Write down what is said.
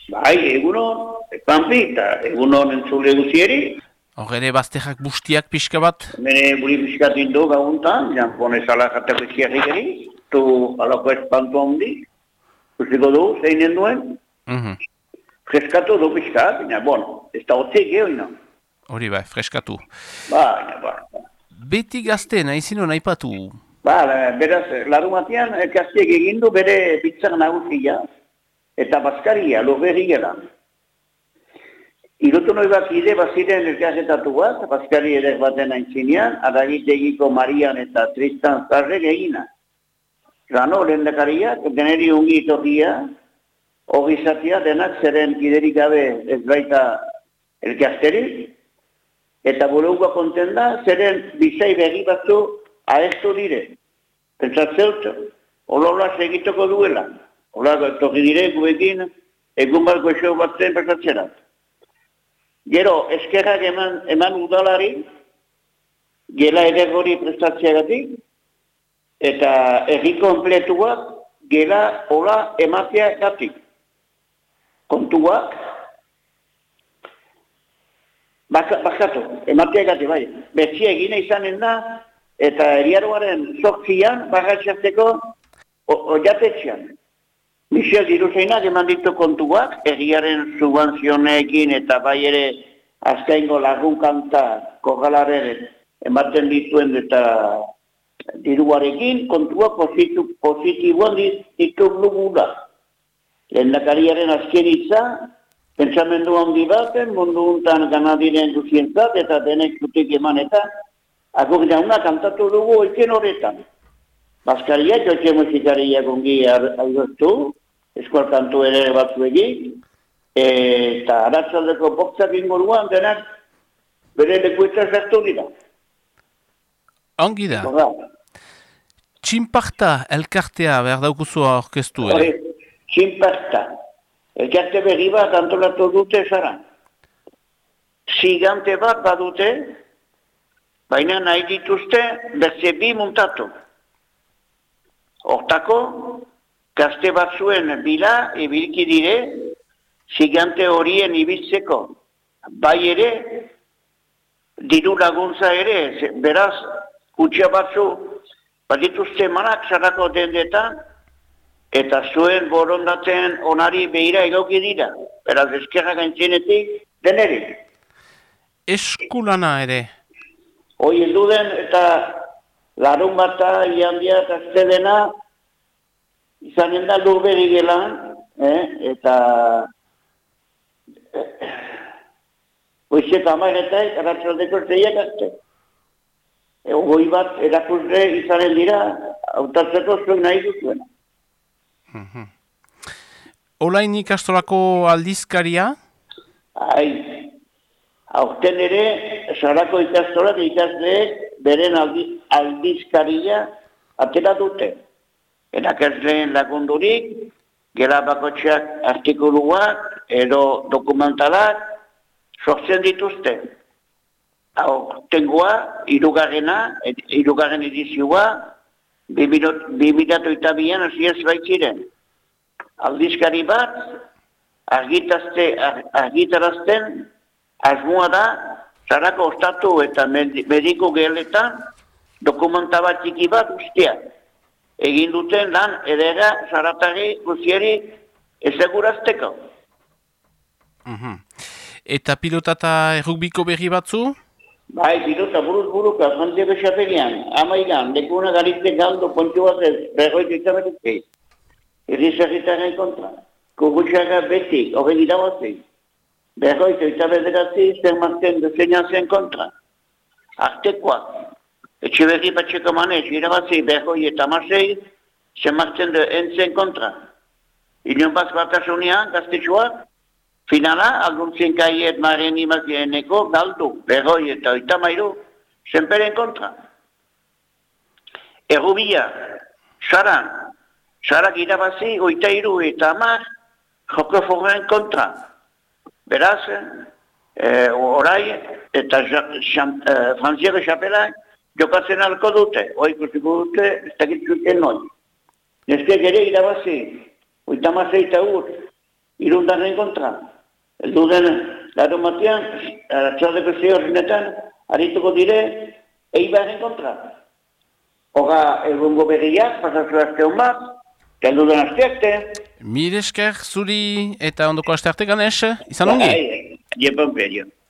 Bai, egunon, pampi, eta egunon entzule guzieri. Hor ere bazterrak bustiak pixka bat? Mene buri piskat indo gauntan, jampone sala jateko izkiarrikeri, tu alako espantu handi, kusiko du, zeinen duen. Freskatu du piskat, baina, ez da hotzik gehoina. Hori bai, freskatu. Ba. Beti gazte, nahizino naipatu? Beraz, larumatean, gazteek egindu bere pizzak nagusia, eta bazkaria, lurberri geran. Irutu noi bat ide baziren elkarretatu bat, bazkari ere baten aintzinean, Aragitegiko Marian eta Tristan Zarrek egina. Rano, lehendakariak, deneri ungi itorria, hori izatea denak zeren kiderik gabe ez baita elkarterik, eta buleugua konten da, zeren bizai berri batzu ahestu dire. Pentsatzeut, hola segituko duela. Hola, torri dire, guekin, egun bat goxo bat zen pentsatzerat. Gero, eskerrak eman udalari, gela ere gori prestatzeagatik, eta erri kompletuak gela hola emateagatik. Kontuak, bakatu, emateagatik, bai. Bertsia egine izanen da, eta eriaroaren zortzian, bagatxatzeko oiatetxean. Michel Diruzeinak eman ditu kontuak, erriaren subanzioneekin eta bai ere azkaingo lagunkanta kogalaren ematen dituen eta diruarekin, kontuak positiboan ditu blugula. Lehendakariaren azken itza, pentsamendu handi baten, mundu untan ganadiren duzientzat eta denek zutik eman eta agur jauna kantatu dugu oiken horretan. Bazkariak, joitxe musikariak ongi aurreztu, eskual kantu ere batzuegin, eta aratzaldeko boxak inguruan denak bere lekuetan sartu dira. Ongi da. Txinparta elkartea behar daukuzu orkestu ere? Txinparta. Elkarte berri bat antolatu dute zara. Zigante bat badute, baina nahi dituzte berze bi muntatu. Hortako, gazte batzuen bila ibilki dire, zigante horien ibiltzeko. Bai ere, diru laguntza ere, beraz, kutxa batzu, badituzte manak zarako dendetan, eta zuen borondaten onari behira egoki dira. Beraz, eskerrak aintzinetik, denerik. Eskulana ere? Hoi elduden eta larun bata, iandia eta zedena, izanen da lurberi gelan, eta hoizek amaretai, aratzaldeko zeiak azte. Hoi bat erakusle izanen dira, hautatzeko zuen nahi duzuen. Olain ikastolako aldizkaria? Aurten ere, sarako ikastolak ikasleek beren aldizkaria atera dute. Erakasleen lagundurik, gela bakotxeak artikuluak, edo dokumentalak, sortzen dituzte. Aurtengoa, hirugarren edizioa, 2008an hasiaz baitziren. Aldizkari bat, argitarazten, asmoa da, sarako ostatu eta mediko geheletan, dokumenta bat txiki bat ustea. Egin duten lan edera zaratari guzieri ezagurazteko. Eta pilota eta errukbiko berri batzu? Bai, pilota buruka, Frantziako xapelian, amaigan, lekuna garizte galdo pontxu bat ez, berroik ikaberutzei. Errizarritaren kontra. Kugutxaga beti, horren irabazi. Berroik ikaberutzei, zer marten duzenian zen kontra. Artekoak. Etxeberri batxeko manez, irabazi berroi eta masei, zen marten entzen kontra. Inion batasunean, gaztetxoak, finala, alduntzen kaiet maren imazieneko, galdu, berroi eta oitamairu, zenperen kontra. Errubia, sarak irabazi, oitairu eta amar, joko forren kontra. Beraz, orai eta Frantziako xapelak, jokatzen alko dute, ikusten dute, ez dakitzuten noi. Nestek ere irabazi, 86 ur, irundarren kontra. Eldu den, laro matean, txaldeko zehorrenetan, harituko dire, Eibarren kontra. Hoga, egungo berriak, pasatzu azteun bat, eldu den azteakte. Mire esker zuri eta ondoko aste arte Ganesh, izan ongi? Jepon perio.